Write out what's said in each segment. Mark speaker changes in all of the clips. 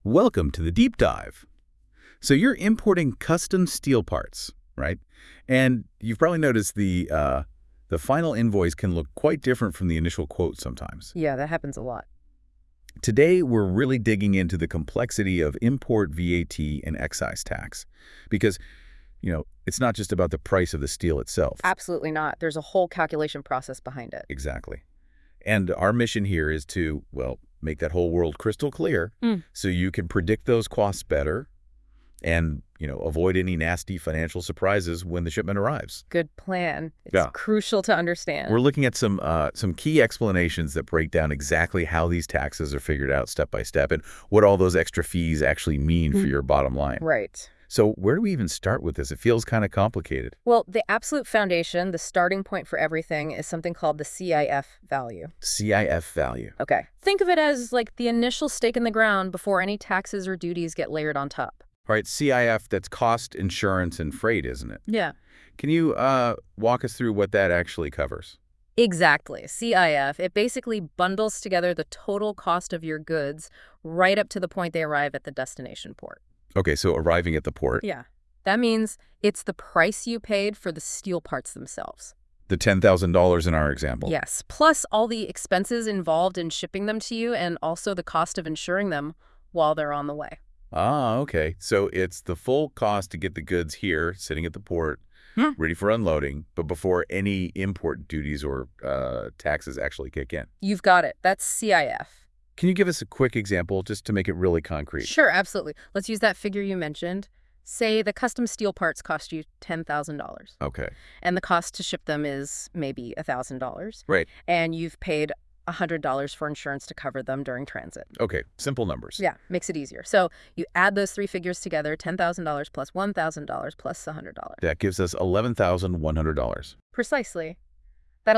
Speaker 1: Welcome to the deep dive. So you're importing custom steel parts, right? And you've probably noticed the final invoice can look quite different from the initial quote sometimes.
Speaker 2: Yeah, that happens a lot.
Speaker 1: Today, we're really digging into the complexity of import VAT and excise tax because, it's not just about the price of the steel itself.
Speaker 2: Absolutely not. There's a whole calculation process behind it.
Speaker 1: Exactly. And our mission here is to, make that whole world crystal clear so you can predict those costs better and, avoid any nasty financial surprises when the shipment arrives.
Speaker 2: Good plan. It's crucial to understand.
Speaker 1: We're looking at some key explanations that break down exactly how these taxes are figured out step by step and what all those extra fees actually mean for your bottom line.
Speaker 2: Right.
Speaker 1: So where do we even start with this? It feels kind of complicated.
Speaker 2: Well, the absolute foundation, the starting point for everything, is something called the CIF value.
Speaker 1: CIF value.
Speaker 2: Okay. Think of it as like the initial stake in the ground before any taxes or duties get layered on top.
Speaker 1: All right, CIF, that's cost, insurance, and freight, isn't it?
Speaker 2: Yeah.
Speaker 1: Can you walk us through what that actually covers?
Speaker 2: Exactly. CIF, it basically bundles together the total cost of your goods right up to the point they arrive at the destination port.
Speaker 1: Okay, so arriving at the port.
Speaker 2: Yeah. That means it's the price you paid for the steel parts themselves.
Speaker 1: The $10,000 in our example.
Speaker 2: Yes, plus all the expenses involved in shipping them to you and also the cost of insuring them while they're on the way.
Speaker 1: Ah, okay. So it's the full cost to get the goods here, sitting at the port, ready for unloading, but before any import duties or taxes actually kick in.
Speaker 2: You've got it. That's CIF.
Speaker 1: Can you give us a quick example just to make it really concrete?
Speaker 2: Sure, absolutely. Let's use that figure you mentioned. Say the custom steel parts cost you $10,000.
Speaker 1: Okay.
Speaker 2: And the cost to ship them is maybe $1,000.
Speaker 1: Right.
Speaker 2: And you've paid $100 for insurance to cover them during transit.
Speaker 1: Okay, simple numbers.
Speaker 2: Yeah, makes it easier. So you add those three figures together, $10,000 plus $1,000 plus $100.
Speaker 1: That gives us $11,100.
Speaker 2: Precisely. That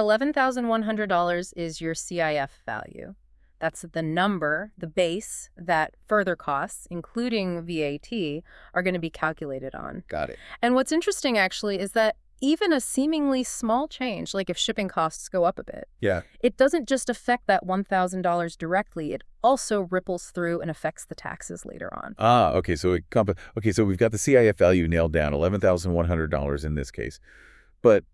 Speaker 2: $11,100 is your CIF value. That's the number, the base, that further costs, including VAT, are going to be calculated on.
Speaker 1: Got it.
Speaker 2: And what's interesting, actually, is that even a seemingly small change, like if shipping costs go up a bit, it doesn't just affect that $1,000 directly. It also ripples through and affects the taxes later on.
Speaker 1: Ah, okay. So so we've got the CIF value nailed down, $11,100 in this case. But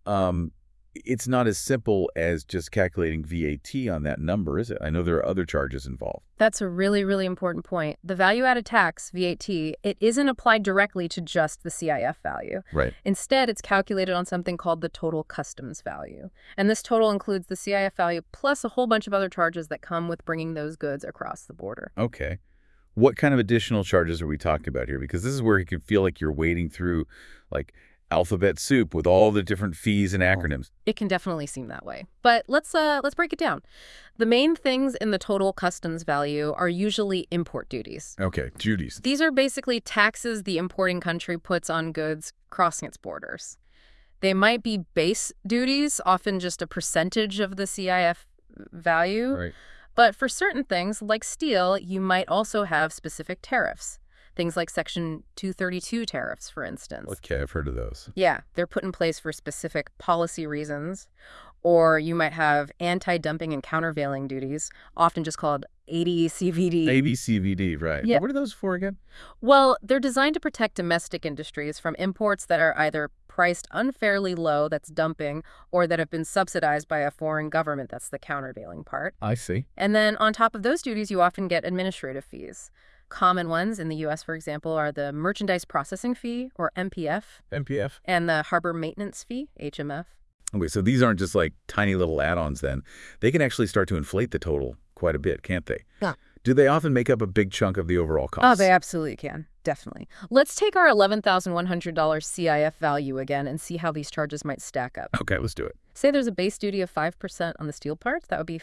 Speaker 1: it's not as simple as just calculating VAT on that number, is it? I know there are other charges involved.
Speaker 2: That's a really, really important point. The value-added tax, VAT, it isn't applied directly to just the CIF value.
Speaker 1: Right.
Speaker 2: Instead, it's calculated on something called the total customs value. And this total includes the CIF value plus a whole bunch of other charges that come with bringing those goods across the border.
Speaker 1: Okay. What kind of additional charges are we talking about here? Because this is where it can feel like you're wading through, like, alphabet soup with all the different fees and acronyms.
Speaker 2: It can definitely seem that way. But let's break it down. The main things in the total customs value are usually import duties.
Speaker 1: Okay, duties.
Speaker 2: These are basically taxes the importing country puts on goods crossing its borders. They might be base duties, often just a percentage of the CIF value.
Speaker 1: Right.
Speaker 2: But for certain things, like steel, you might also have specific tariffs. Things like Section 232 tariffs, for instance.
Speaker 1: Okay, I've heard of those.
Speaker 2: Yeah, they're put in place for specific policy reasons. Or you might have anti-dumping and countervailing duties, often just called AD/CVD.
Speaker 1: AD/CVD, right.
Speaker 2: Yeah.
Speaker 1: What are those for again?
Speaker 2: Well, they're designed to protect domestic industries from imports that are either priced unfairly low, that's dumping, or that have been subsidized by a foreign government, that's the countervailing part.
Speaker 1: I see.
Speaker 2: And then on top of those duties, you often get administrative fees. Common ones in the U.S., for example, are the Merchandise Processing Fee, or MPF.
Speaker 1: MPF.
Speaker 2: And the Harbor Maintenance Fee, HMF.
Speaker 1: Okay, so these aren't just like tiny little add-ons then. They can actually start to inflate the total quite a bit, can't they?
Speaker 2: Yeah.
Speaker 1: Do they often make up a big chunk of the overall cost?
Speaker 2: Oh, they absolutely can. Definitely. Let's take our $11,100 CIF value again and see how these charges might stack up.
Speaker 1: Okay, let's do it.
Speaker 2: Say there's a base duty of 5% on the steel parts. That would be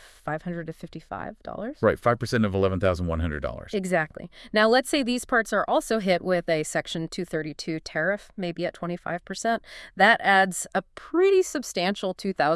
Speaker 2: $555.
Speaker 1: Right, 5% of $11,100.
Speaker 2: Exactly. Now, let's say these parts are also hit with a Section 232 tariff, maybe at 25%. That adds a pretty substantial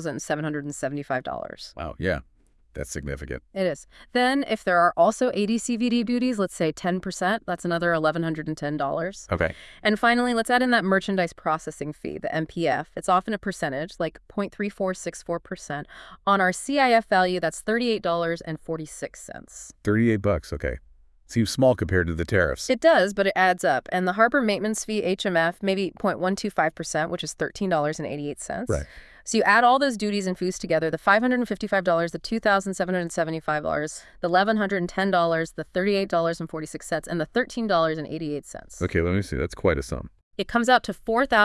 Speaker 2: $2,775.
Speaker 1: Wow, yeah. That's significant.
Speaker 2: It is. Then, if there are also AD/CVD duties, let's say 10%, that's another $1,110.
Speaker 1: Okay.
Speaker 2: And finally, let's add in that merchandise processing fee, the MPF. It's often a percentage, like 0.3464%. On our CIF value, that's $38.46.
Speaker 1: $38, okay. Seems small compared to the tariffs.
Speaker 2: It does, but it adds up. And the harbor maintenance fee, HMF, maybe 0.125%, which is $13.88.
Speaker 1: Right.
Speaker 2: So you add all those duties and fees together, the $555, the $2,775, the $1,110, the $38.46, and the $13.88.
Speaker 1: Okay, let me see. That's quite a sum.
Speaker 2: It comes out to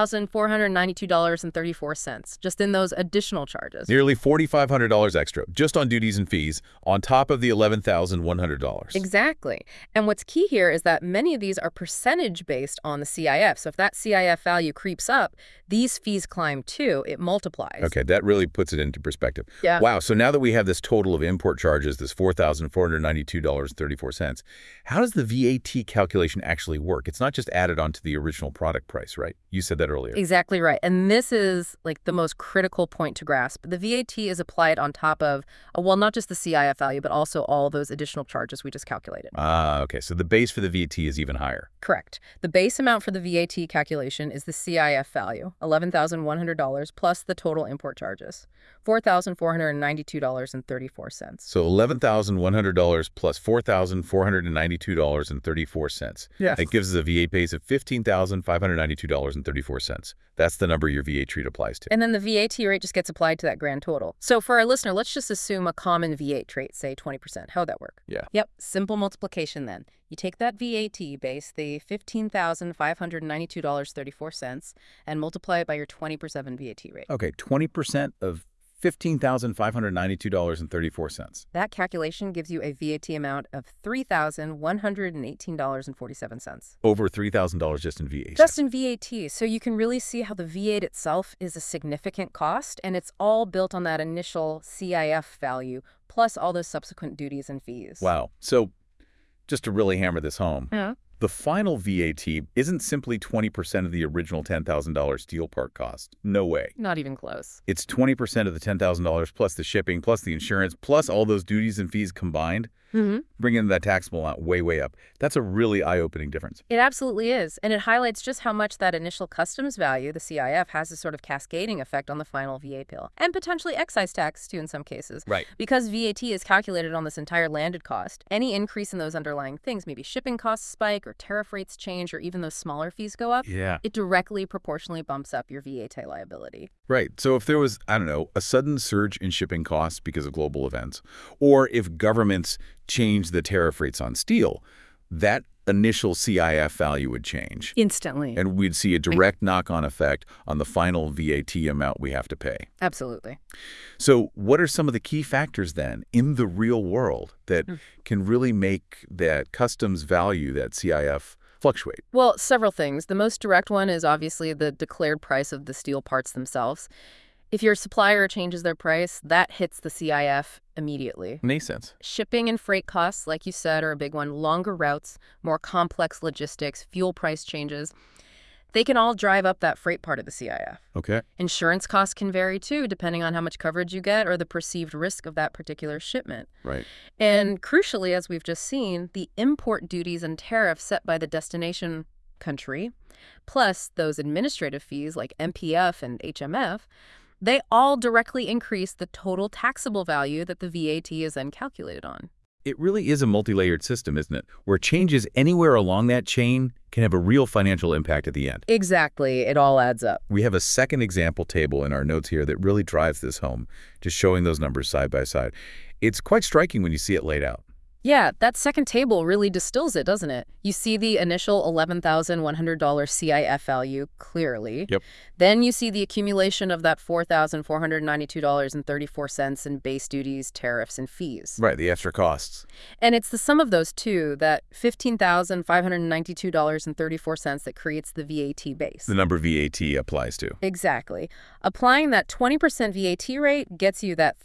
Speaker 2: $4,492.34, just in those additional charges.
Speaker 1: Nearly $4,500 extra, just on duties and fees, on top of the $11,100.
Speaker 2: Exactly. And what's key here is that many of these are percentage based on the CIF. So if that CIF value creeps up, these fees climb too. It multiplies.
Speaker 1: Okay, that really puts it into perspective.
Speaker 2: Yeah.
Speaker 1: Wow, so now that we have this total of import charges, this $4,492.34, how does the VAT calculation actually work? It's not just added onto the original product price, right? You said that earlier.
Speaker 2: Exactly right. And this is like the most critical point to grasp. The VAT is applied on top of, well, not just the CIF value, but also all those additional charges we just calculated.
Speaker 1: Okay. So the base for the VAT is even higher.
Speaker 2: Correct. The base amount for the VAT calculation is the CIF value, $11,100, plus the total import charges, $4,492.34.
Speaker 1: So $11,100 plus $4,492.34.
Speaker 2: Yeah.
Speaker 1: That gives us a VAT base of $15,592.34. That's the number your VAT rate applies to.
Speaker 2: And then the VAT rate just gets applied to that grand total. So for our listener, let's just assume a common VAT rate, say 20%. How would that work?
Speaker 1: Yeah.
Speaker 2: Yep. Simple multiplication then. You take that VAT base, the $15,592.34, and multiply it by your 20% VAT rate.
Speaker 1: Okay, 20% of $15,592.34.
Speaker 2: That calculation gives you a VAT amount of $3,118.47.
Speaker 1: Over $3,000 just in VAT.
Speaker 2: Just in VAT. So you can really see how the VAT itself is a significant cost, and it's all built on that initial CIF value, plus all those subsequent duties and fees.
Speaker 1: Wow. So just to really hammer this home,
Speaker 2: Yeah.
Speaker 1: the final VAT isn't simply 20% of the original $10,000 steel part cost. No way.
Speaker 2: Not even close.
Speaker 1: It's 20% of the $10,000 plus the shipping, plus the insurance, plus all those duties and fees combined, bringing that taxable amount way, way up. That's a really eye-opening difference.
Speaker 2: It absolutely is. And it highlights just how much that initial customs value, the CIF, has a sort of cascading effect on the final VAT bill. And potentially excise tax, too, in some cases.
Speaker 1: Right.
Speaker 2: Because VAT is calculated on this entire landed cost, any increase in those underlying things, maybe shipping costs spike or tariff rates change or even those smaller fees go up,
Speaker 1: Yeah.
Speaker 2: it directly proportionally bumps up your VAT liability.
Speaker 1: Right. So if there was, I don't know, a sudden surge in shipping costs because of global events, or if governments changed the tariff rates on steel, that initial CIF value would change.
Speaker 2: Instantly.
Speaker 1: And we'd see a direct knock-on effect on the final VAT amount we have to pay.
Speaker 2: Absolutely.
Speaker 1: So what are some of the key factors then in the real world that can really make that customs value, that CIF, fluctuate?
Speaker 2: Well, several things. The most direct one is obviously the declared price of the steel parts themselves. If your supplier changes their price, that hits the CIF immediately.
Speaker 1: Makes sense.
Speaker 2: Shipping and freight costs, like you said, are a big one. Longer routes, more complex logistics, fuel price changes. They can all drive up that freight part of the CIF.
Speaker 1: Okay.
Speaker 2: Insurance costs can vary too, depending on how much coverage you get or the perceived risk of that particular shipment.
Speaker 1: Right.
Speaker 2: And crucially, as we've just seen, the import duties and tariffs set by the destination country, plus those administrative fees like MPF and HMF, they all directly increase the total taxable value that the VAT is then calculated on.
Speaker 1: It really is a multi-layered system, isn't it? Where changes anywhere along that chain can have a real financial impact at the end.
Speaker 2: Exactly. It all adds up.
Speaker 1: We have a second example table in our notes here that really drives this home, just showing those numbers side by side. It's quite striking when you see it laid out.
Speaker 2: Yeah, that second table really distills it, doesn't it? You see the initial $11,100 CIF value clearly.
Speaker 1: Yep.
Speaker 2: Then you see the accumulation of that $4,492.34 in base duties, tariffs, and fees.
Speaker 1: Right, the extra costs.
Speaker 2: And it's the sum of those two, that $15,592.34, that creates the VAT base.
Speaker 1: The number VAT applies to.
Speaker 2: Exactly. Applying that 20% VAT rate gets you that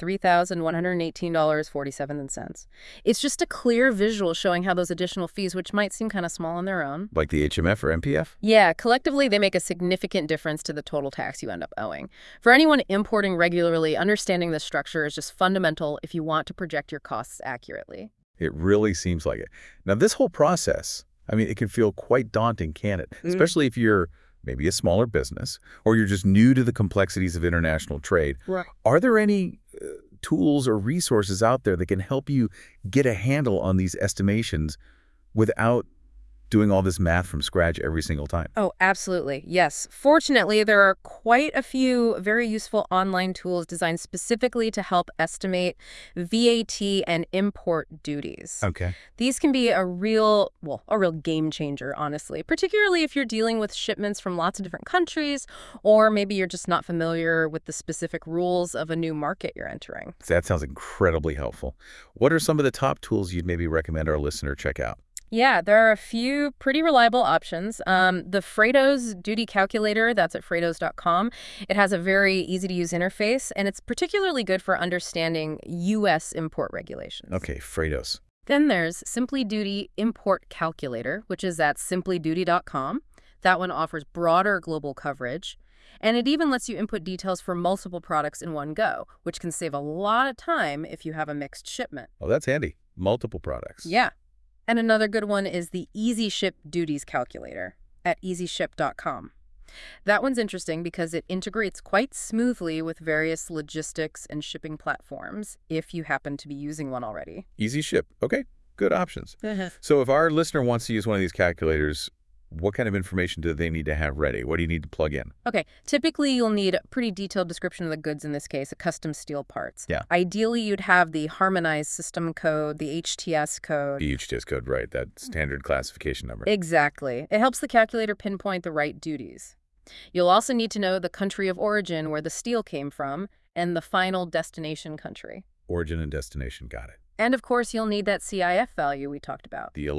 Speaker 2: $3,118.47. It's just a clear visual showing how those additional fees, which might seem kind of small on their own.
Speaker 1: Like the HMF or MPF?
Speaker 2: Yeah, collectively they make a significant difference to the total tax you end up owing. For anyone importing regularly, understanding this structure is just fundamental if you want to project your costs accurately.
Speaker 1: It really seems like it. Now, this whole process, I mean, it can feel quite daunting, can it? Especially if you're maybe a smaller business or you're just new to the complexities of international trade.
Speaker 2: Right.
Speaker 1: Are there any tools or resources out there that can help you get a handle on these estimations without doing all this math from scratch every single time.
Speaker 2: Oh, absolutely. Yes. Fortunately, there are quite a few very useful online tools designed specifically to help estimate VAT and import duties.
Speaker 1: Okay.
Speaker 2: These can be a real game changer, honestly, particularly if you're dealing with shipments from lots of different countries, or maybe you're just not familiar with the specific rules of a new market you're entering.
Speaker 1: That sounds incredibly helpful. What are some of the top tools you'd maybe recommend our listener check out?
Speaker 2: Yeah, there are a few pretty reliable options. The Freightos Duty Calculator, that's at freightos.com. It has a very easy-to-use interface, and it's particularly good for understanding U.S. import regulations.
Speaker 1: Okay, Freightos.
Speaker 2: Then there's Simply Duty Import Calculator, which is at simplyduty.com. That one offers broader global coverage, and it even lets you input details for multiple products in one go, which can save a lot of time if you have a mixed shipment.
Speaker 1: Oh, that's handy. Multiple products.
Speaker 2: Yeah. And another good one is the EasyShip Duties Calculator at easyship.com. That one's interesting because it integrates quite smoothly with various logistics and shipping platforms if you happen to be using one already.
Speaker 1: Easy Ship. Okay, good options. So if our listener wants to use one of these calculators, what kind of information do they need to have ready? What do you need to plug in?
Speaker 2: Okay, typically you'll need a pretty detailed description of the goods in this case, a custom steel parts.
Speaker 1: Yeah.
Speaker 2: Ideally, you'd have the harmonized system code, the HTS code.
Speaker 1: The HTS code, right, that standard classification number.
Speaker 2: Exactly. It helps the calculator pinpoint the right duties. You'll also need to know the country of origin where the steel came from and the final destination country.
Speaker 1: Origin and destination, got it.
Speaker 2: And of course, you'll need that CIF value we talked about.
Speaker 1: The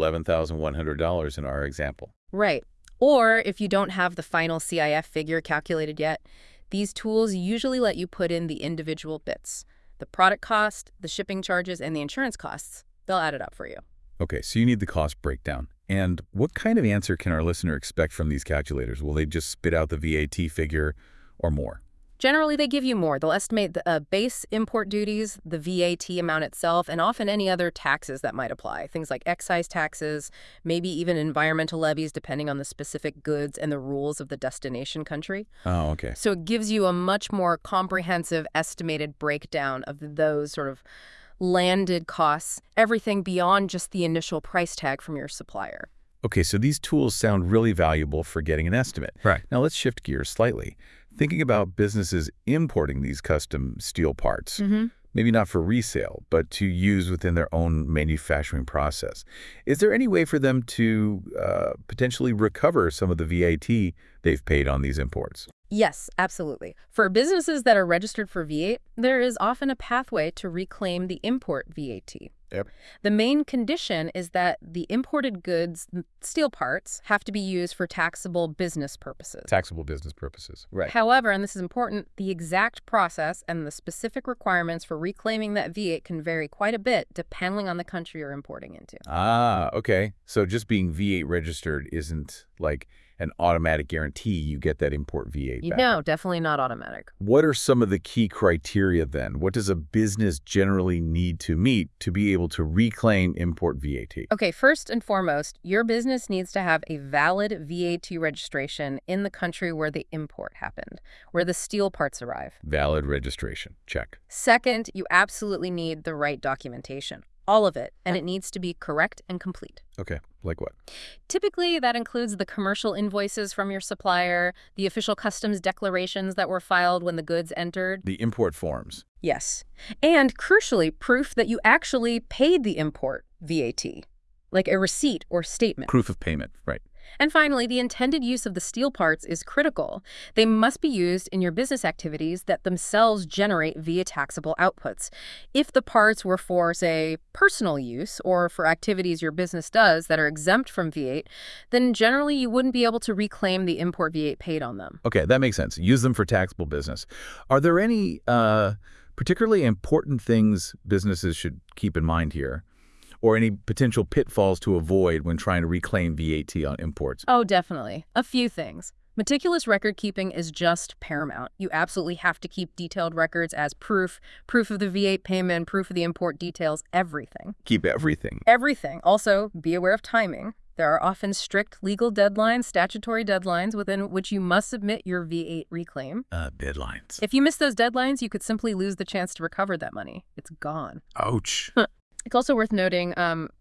Speaker 1: $11,100 in our example.
Speaker 2: Right. Or if you don't have the final CIF figure calculated yet, these tools usually let you put in the individual bits. The product cost, the shipping charges, and the insurance costs. They'll add it up for you.
Speaker 1: Okay, so you need the cost breakdown. And what kind of answer can our listener expect from these calculators? Will they just spit out the VAT figure or more?
Speaker 2: Generally, they give you more. They'll estimate the base import duties, the VAT amount itself, and often any other taxes that might apply. Things like excise taxes, maybe even environmental levies, depending on the specific goods and the rules of the destination country.
Speaker 1: Oh, okay.
Speaker 2: So it gives you a much more comprehensive estimated breakdown of those sort of landed costs, everything beyond just the initial price tag from your supplier.
Speaker 1: Okay, so these tools sound really valuable for getting an estimate.
Speaker 3: Right.
Speaker 1: Now let's shift gears slightly. Thinking about businesses importing these custom steel parts, maybe not for resale, but to use within their own manufacturing process. Is there any way for them to potentially recover some of the VAT they've paid on these imports?
Speaker 2: Yes, absolutely. For businesses that are registered for V8, there is often a pathway to reclaim the import VAT.
Speaker 1: Yep.
Speaker 2: The main condition is that the imported goods, steel parts, have to be used for taxable business purposes.
Speaker 1: Taxable business purposes. Right.
Speaker 2: However, and this is important, the exact process and the specific requirements for reclaiming that V8 can vary quite a bit depending on the country you're importing into.
Speaker 1: Ah, okay. So just being V8 registered isn't like an automatic guarantee you get that import V8 back.
Speaker 2: No, definitely not automatic.
Speaker 1: What are some of the key criteria then? What does a business generally need to meet to be able to reclaim import VAT?
Speaker 2: Okay, first and foremost, your business needs to have a valid VAT registration in the country where the import happened, where the steel parts arrive.
Speaker 1: Valid registration. Check.
Speaker 2: Second, you absolutely need the right documentation. All of it, and it needs to be correct and complete.
Speaker 1: Okay, like what?
Speaker 2: Typically, that includes the commercial invoices from your supplier, the official customs declarations that were filed when the goods entered.
Speaker 1: The import forms.
Speaker 2: Yes. And crucially, proof that you actually paid the import VAT, like a receipt or statement.
Speaker 1: Proof of payment, right.
Speaker 2: And finally, the intended use of the steel parts is critical. They must be used in your business activities that themselves generate via taxable outputs. If the parts were for, say, personal use or for activities your business does that are exempt from V8, then generally you wouldn't be able to reclaim the import V8 paid on them.
Speaker 1: Okay, that makes sense. Use them for taxable business. Are there any particularly important things businesses should keep in mind here? Or any potential pitfalls to avoid when trying to reclaim VAT on imports?
Speaker 2: Oh, definitely. A few things. Meticulous record keeping is just paramount. You absolutely have to keep detailed records as proof of the V8 payment, proof of the import details, everything.
Speaker 1: Keep everything.
Speaker 2: Everything. Also, be aware of timing. There are often strict legal deadlines, statutory deadlines, within which you must submit your V8 reclaim.
Speaker 1: Deadlines.
Speaker 2: If you miss those deadlines, you could simply lose the chance to recover that money. It's gone.
Speaker 1: Ouch.
Speaker 2: It's also worth noting,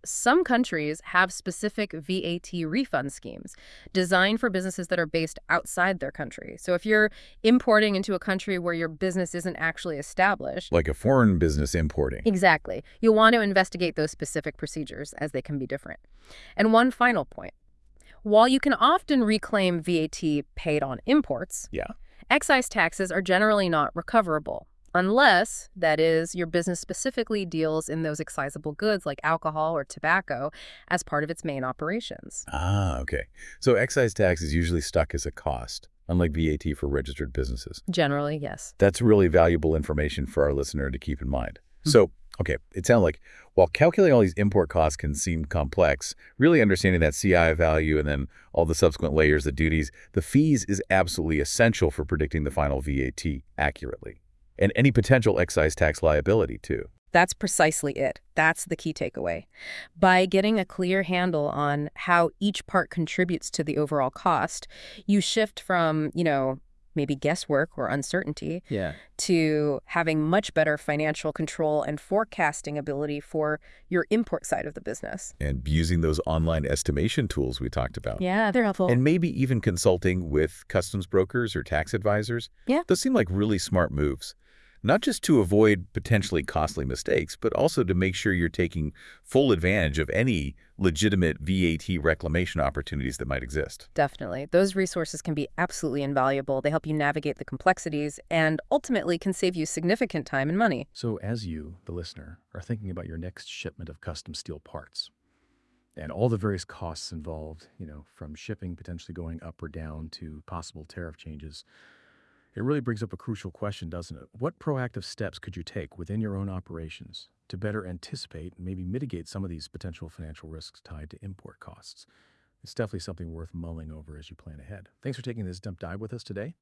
Speaker 2: some countries have specific VAT refund schemes designed for businesses that are based outside their country. So if you're importing into a country where your business isn't actually established,
Speaker 1: Like a foreign business importing.
Speaker 2: exactly, you'll want to investigate those specific procedures as they can be different. And one final point. While you can often reclaim VAT paid on imports,
Speaker 1: Yeah.
Speaker 2: excise taxes are generally not recoverable, unless, that is, your business specifically deals in those excisable goods like alcohol or tobacco as part of its main operations.
Speaker 1: Ah, okay. So excise tax is usually stuck as a cost, unlike VAT for registered businesses.
Speaker 2: Generally, yes.
Speaker 1: That's really valuable information for our listener to keep in mind. So, okay, it sounds like while calculating all these import costs can seem complex, really understanding that CI value and then all the subsequent layers, the duties, the fees is absolutely essential for predicting the final VAT accurately. And any potential excise tax liability, too.
Speaker 2: That's precisely it. That's the key takeaway. By getting a clear handle on how each part contributes to the overall cost, you shift from, maybe guesswork or uncertainty
Speaker 3: Yeah.
Speaker 2: to having much better financial control and forecasting ability for your import side of the business.
Speaker 1: And using those online estimation tools we talked about.
Speaker 2: Yeah, they're helpful.
Speaker 1: And maybe even consulting with customs brokers or tax advisors.
Speaker 2: Yeah.
Speaker 1: Those seem like really smart moves. Not just to avoid potentially costly mistakes, but also to make sure you're taking full advantage of any legitimate VAT reclamation opportunities that might exist.
Speaker 2: Definitely. Those resources can be absolutely invaluable. They help you navigate the complexities and ultimately can save you significant time and money.
Speaker 3: So as you, the listener, are thinking about your next shipment of custom steel parts and all the various costs involved, from shipping potentially going up or down to possible tariff changes, it really brings up a crucial question, doesn't it? What proactive steps could you take within your own operations to better anticipate and maybe mitigate some of these potential financial risks tied to import costs? It's definitely something worth mulling over as you plan ahead. Thanks for taking this deep dive with us today.